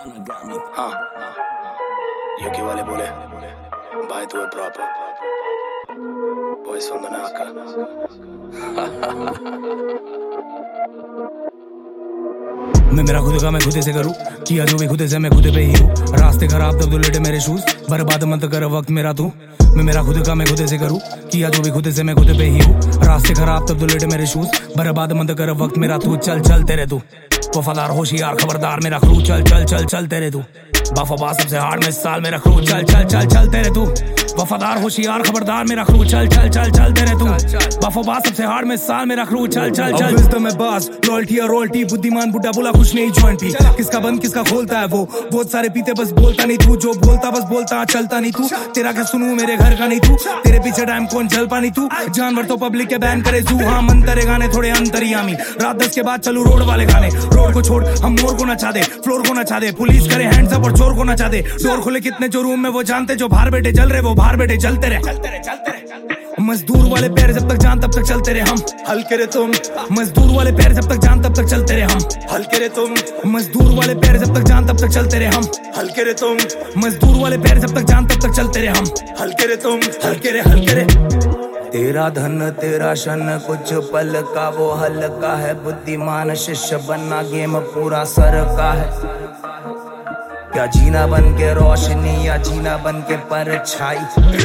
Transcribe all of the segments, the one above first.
हाँ यूके वाले बोले भाई तू है प्रॉपर वॉइस फ्रॉम द नाका। मैं मेरा खुद का मैं खुद से करूँ, किया जो भी खुद से मैं खुद पे ही हूँ। रास्ते खराब तब तो लेटे मेरे शूज, बर्बाद मत कर वक्त मेरा तू। मैं मेरा खुद का मैं खुद से करूँ, किया जो भी खुद से मैं खुद पे ही हूँ। रास्ते खराब तब तो लेटे मेरे शूज, बर्बाद मत कर वक्त मेरा तू। चल चल तेरे तू वफादार होशियार खबरदार मेरा क्रू। चल चल चल चल तेरे तू बाफाबा सबसे हार्ड में साल मेरा क्रू। चल चल चल चल तेरे तू वफादार होशियार खबरदार मेरा क्रू। चल चल चल चल तेरे तू बाफाबा सबसे हार्ड में साल मेरा क्रू। चल चल चल विज़डम में बास लॉयल्टी और रॉयल्टी, बुद्धिमान बुड्ढा बोला कुछ नहीं जॉइंट भी। किसका बंद किसका खोलता है वो, बहुत सारे पीते बस बोलता नहीं तू। जो बोलता बस बोलता चलता नहीं तू। तेरा क्या सुनूं मेरे घर का नहीं तू, तेरे पीछे टाइम कौन चल पानी तू। जानवर तो पब्लिक के बैन करे जू, हाँ मन तेरे गाने थोड़े अंतर्यामी। रात 10 के बाद चलू रोड वाले गाने, रोड को छोड़ हम मोर को नचा दे, फ्लोर को नचा दे। पुलिस करे हैंड्स अप और चोर को नचा दे। डोर खुले कितने जो रूम में वो जानते, जो बाहर बैठे जल रहे वो बाहर बैठे चलते रहे। मजदूर वाले पैर जब तक जान तब तक चलते रहे हम, हल्के रे तुम। मजदूर वाले पैर जब तक जान तब तक चलते रहे हम, हल्के रे तुम। मजदूर वाले पैर जब तक जान तब तक चलते रहे हम, हल्के रे तुम। मजदूर वाले पैर जब तक जान तब तक चलते रहे हम, हल्के रे तुम। हल्के रे हल्के रे। तेरा धन तेरा शन कुछ पल का वो हल्का है, बुद्धिमान शिष्य बनना गेम पूरा सर का है। क्या जीना बन के रोशनी या जीना बन के परछाई।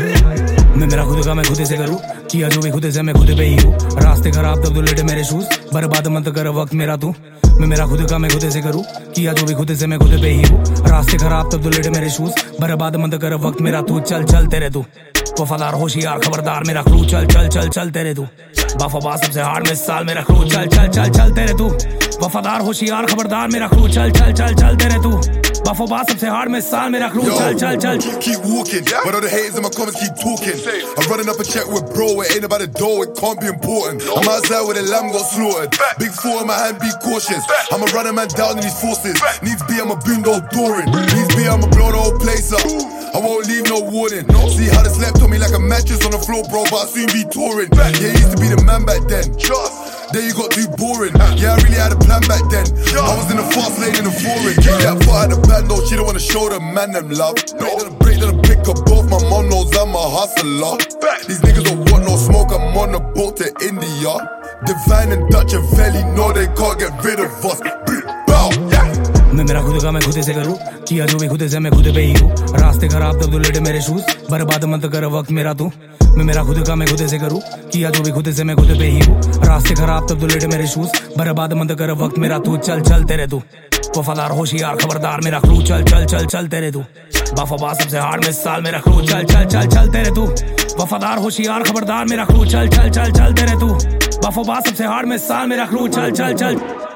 मैं मेरा खुद का मैं खुद से करूँ, किया जो भी खुद से मैं खुद पे ही हूँ। रास्ते खराब तब तो लेटे मेरे शूज, बर्बाद मत कर वक्त मेरा तू। मैं मेरा खुद का मैं खुद से करूँ, किया जो भी खुद से मैं खुद पे ही हूँ। रास्ते खराब तब तो लेटे मेरे शूज, बर्बाद मत कर वक्त मेरा तू। चल चल तेरे तू वफादार होशियार खबरदार मेरा क्रू। चल चल चल चल तेरे तू बाफाबा सबसे हार्ड में साल मेरा क्रू। चल चल चल चल तेरे तू वफादार होशियार खबरदार मेरा क्रू। चल चल चल चल तेरे तू बाफाबा सबसे हार्ड में साल मेरा क्रू। चल चल चल keep walking, but all the haters in my comments keep talking. I'm running up a check with bro, it ain't about the dough, it can't be important. I'm outside where the lamb got slaughtered. Big four in my hand, be cautious. I'ma run a man down in these forces. Needs be, I'ma bring the whole door in. Needs be, I'ma blow the whole place up. I won't leave no warning. See how they slept on me like a mattress on the floor, bro, but I'll soon be touring. Yeah, used to be the man back then. Then you got too boring. Yeah, I really had a plan back then. I was in the fast lane in the foreign. That far at the band, though, she don't wanna show the man them love. Break to the pick up both, my mom knows I'm a hustler. These niggas don't want no smoke, I'm on a boat to India. Divine and Dutch and Valley know they can't get rid of us. Bow, yeah. मैं मेरा खुद का मैं खुद से करूँ, किया जो भी खुद से मैं खुद पे ही हूँ। रास्ते खराब तब तो लेटे मेरे शूज, बर्बाद मत कर वक्त मेरा तू। मैं मेरा खुद का मैं खुद से करूँ, किया जो भी खुद से मैं खुद पे ही हूँ। रास्ते खराब तब तो लेटे मेरे शूज, बर्बाद मत कर वक्त मेरा तू। चल चल तेरे तू वफादार होशियार खबरदार मेरा क्रू। चल चल चल चल तेरे तू बाफाबा सबसे हार्ड में साल मेरा क्रू। चल चल चल चल तेरे तू वफादार होशियार खबरदार मेरा क्रू। चल चल चल चल तेरे तू बाफाबा सबसे हार्ड में साल मेरा क्रू। चल चल चल।